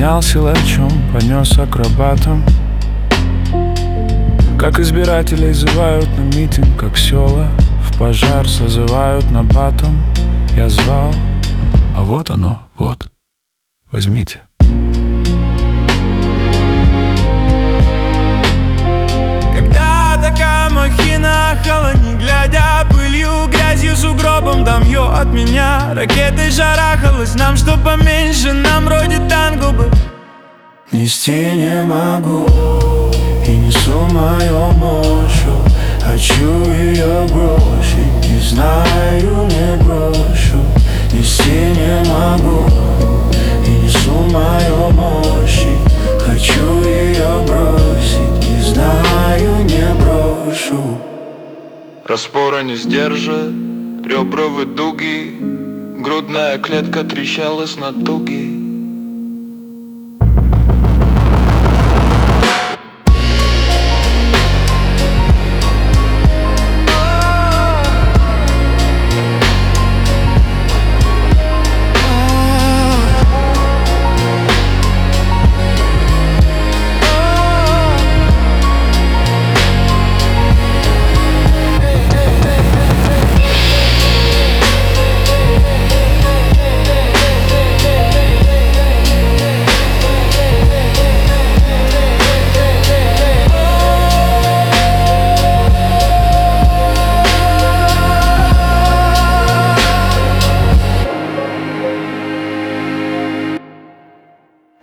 Снял силачом, понес акробатом. Как избирателей зывают на митинг, как села в пожар созывают на батом. Я звал, а вот оно, вот, возьмите. Когда такая махина ахала, не глядя, пылью, грязью, сугробом дам ее от меня. Ракетой шарахалась, нам что поменьше, нам вроде танго бы. Нести не могу и несу мою мощью. Хочу ее бросить, не знаю, не брошу. Нести не могу и несу мою мощью. Хочу ее бросить, не знаю, не брошу. Распора не сдержит, ребра в дуги, грудная клетка трещала с натуги.